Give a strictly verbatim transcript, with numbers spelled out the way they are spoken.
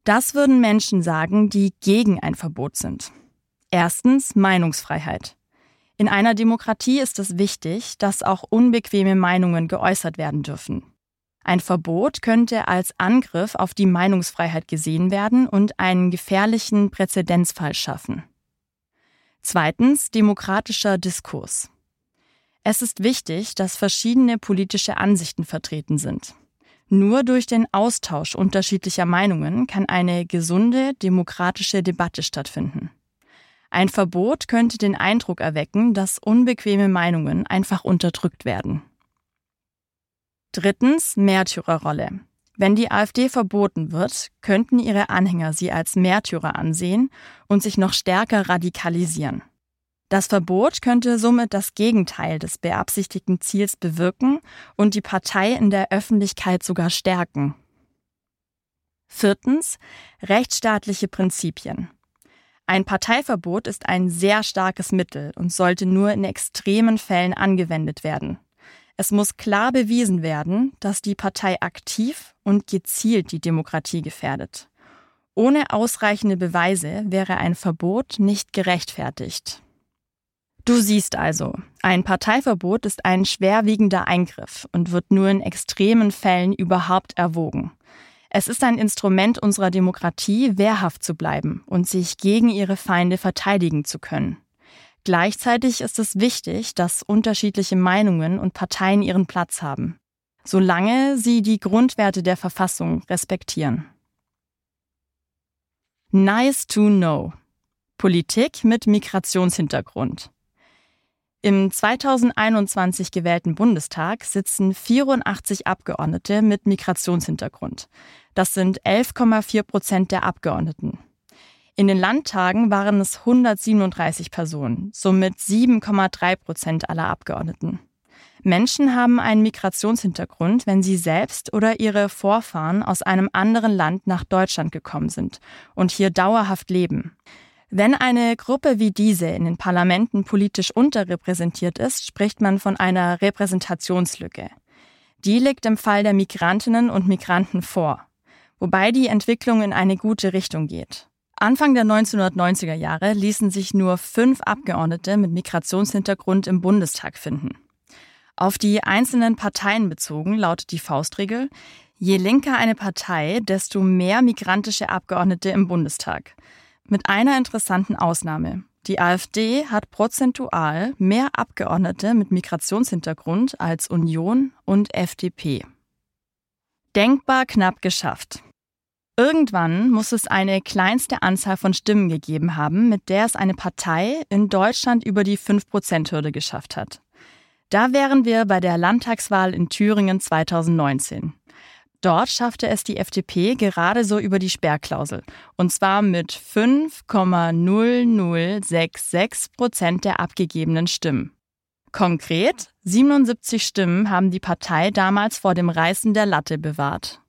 Das würden Menschen sagen, die gegen ein Verbot sind. Erstens Meinungsfreiheit. In einer Demokratie ist es wichtig, dass auch unbequeme Meinungen geäußert werden dürfen. Ein Verbot könnte als Angriff auf die Meinungsfreiheit gesehen werden und einen gefährlichen Präzedenzfall schaffen. Zweitens demokratischer Diskurs. Es ist wichtig, dass verschiedene politische Ansichten vertreten sind. Nur durch den Austausch unterschiedlicher Meinungen kann eine gesunde, demokratische Debatte stattfinden. Ein Verbot könnte den Eindruck erwecken, dass unbequeme Meinungen einfach unterdrückt werden. Drittens Märtyrerrolle. Wenn die AfD verboten wird, könnten ihre Anhänger sie als Märtyrer ansehen und sich noch stärker radikalisieren. Das Verbot könnte somit das Gegenteil des beabsichtigten Ziels bewirken und die Partei in der Öffentlichkeit sogar stärken. Viertens rechtsstaatliche Prinzipien. Ein Parteiverbot ist ein sehr starkes Mittel und sollte nur in extremen Fällen angewendet werden. Es muss klar bewiesen werden, dass die Partei aktiv und gezielt die Demokratie gefährdet. Ohne ausreichende Beweise wäre ein Verbot nicht gerechtfertigt. Du siehst also, ein Parteiverbot ist ein schwerwiegender Eingriff und wird nur in extremen Fällen überhaupt erwogen. Es ist ein Instrument unserer Demokratie, wehrhaft zu bleiben und sich gegen ihre Feinde verteidigen zu können. Gleichzeitig ist es wichtig, dass unterschiedliche Meinungen und Parteien ihren Platz haben, solange sie die Grundwerte der Verfassung respektieren. Nice to know. Politik mit Migrationshintergrund. Im zweitausendeinundzwanzig gewählten Bundestag sitzen vierundachtzig Abgeordnete mit Migrationshintergrund. Das sind elf Komma vier Prozent der Abgeordneten. In den Landtagen waren es hundertsiebenunddreißig Personen, somit sieben Komma drei Prozent aller Abgeordneten. Menschen haben einen Migrationshintergrund, wenn sie selbst oder ihre Vorfahren aus einem anderen Land nach Deutschland gekommen sind und hier dauerhaft leben. Wenn eine Gruppe wie diese in den Parlamenten politisch unterrepräsentiert ist, spricht man von einer Repräsentationslücke. Die liegt im Fall der Migrantinnen und Migranten vor, wobei die Entwicklung in eine gute Richtung geht. Anfang der neunzehnhundertneunziger Jahre ließen sich nur fünf Abgeordnete mit Migrationshintergrund im Bundestag finden. Auf die einzelnen Parteien bezogen lautet die Faustregel: Je linker eine Partei, desto mehr migrantische Abgeordnete im Bundestag. Mit einer interessanten Ausnahme. Die AfD hat prozentual mehr Abgeordnete mit Migrationshintergrund als Union und F D P. Denkbar knapp geschafft. Irgendwann muss es eine kleinste Anzahl von Stimmen gegeben haben, mit der es eine Partei in Deutschland über die fünf Prozent Hürde geschafft hat. Da wären wir bei der Landtagswahl in Thüringen zweitausendneunzehn. Dort schaffte es die F D P gerade so über die Sperrklausel, und zwar mit fünf Komma null null sechs sechs Prozent der abgegebenen Stimmen. Konkret, siebenundsiebzig Stimmen haben die Partei damals vor dem Reißen der Latte bewahrt.